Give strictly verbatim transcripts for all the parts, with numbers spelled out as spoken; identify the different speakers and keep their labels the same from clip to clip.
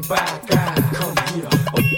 Speaker 1: pa' acá, come here.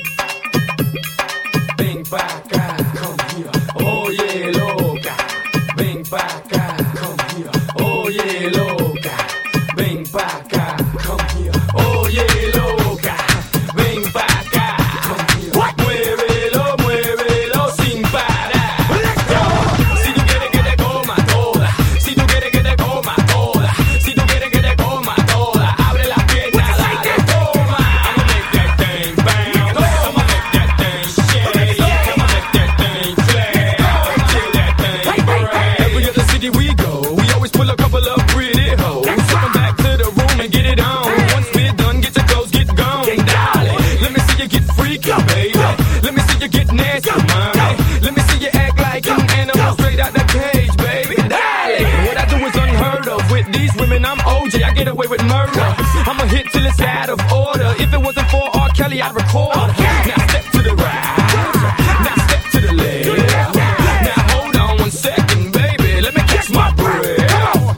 Speaker 1: Ven pa' acá, come here. Oye, loca, ven pa' acá, come here. Oye, loca, ven pa' acá, come here. Oye, loca, ven pa' acá, come here. Muévelo, muévelo sin parar. Let's go. Si tú quieres que te coma toda, si tú quieres que te coma toda, si tú quieres que te coma toda, abre las piernas, dale, toma. I'ma make that thing bounce, I'ma make that thing shake, I'ma make that thing clap, till that thing break. Every other city we go, we always pull a couple of pretty hoes. Come back to the room and get it on. Once we're done, get your clothes, get gone, darling. Let me see you get freaky, baby. Let me see you get nasty, mommy. Let me see you act like an animal straight out the cage, baby. Darling, what I do is unheard of. With these women, I'm O J. I get away with murder. I'ma hit till it's out of order. If it wasn't for R. Kelly, I'd record. Now step to the right. Now step to the left. Now hold on one second, baby. Let me catch my breath.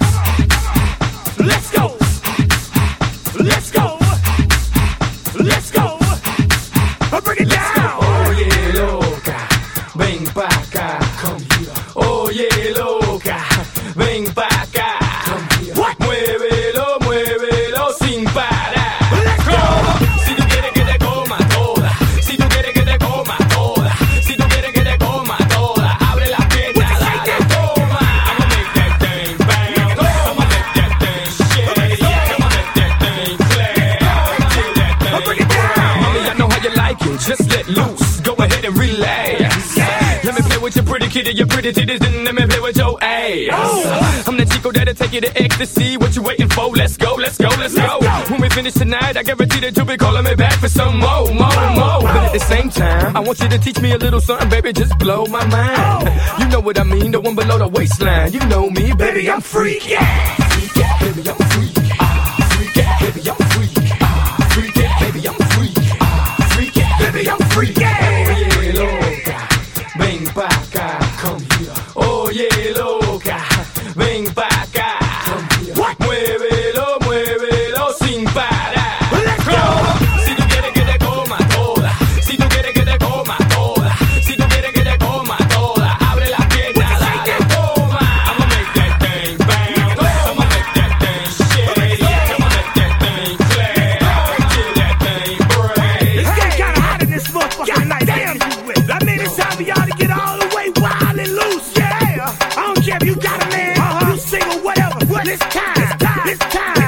Speaker 1: Let's go. Let's go. Let's go. Bring it down. Oye, loca, ven pa' acá, come here. Oye, loca, ven pa' acá, come here. Muévelo, muévelo sin parar. Let's go. Si tú quieres que te coma toda, si tú quieres que te coma toda, si tú quieres que te coma toda, abre las piernas, dale, toma. I'ma make that thing bounce, I'ma make that thing shake, I'ma make that thing clap, till that thing break. Mommy, I know how you like it, just let loose, go ahead and relax. Let me play with your pretty kitty, your pretty titties, then let me play with your ass. I'm the Chico that'll take you to ecstasy. What you waiting for? Let's go, let's go, let's go. When we finish tonight, I guarantee that you'll be calling me back for some more, more, more. But at the same time, I want you to teach me a little something, baby, just blow my mind. You know what I mean, the one below the waistline. You know me, baby, I'm freaky. Freaky, baby, I'm freaky. Freaky, baby, I'm freaky. Freaky, baby, I'm freaky. Freaky, baby, I'm freaky. Oye, loca, ven pa' acá, come here. Oye, loca, ven pa' acá, come here. Muévelo, muévelo sin parar. Let's go. Si tú quieres que te coma toda, si tú quieres que te coma toda, si tú quieres que te coma toda, abre las piernas, dale, toma. I'ma make that thing bounce, I'ma make that thing shake, I'ma make that thing clap, till that thing break.
Speaker 2: It's getting kinda hot in this motherfucking night. Damn, I mean, it's time for y'all to get all the way wild and loose. Yeah, I don't care if you got a man, uh-huh. you single, whatever. What? It's time. It's time. It's time.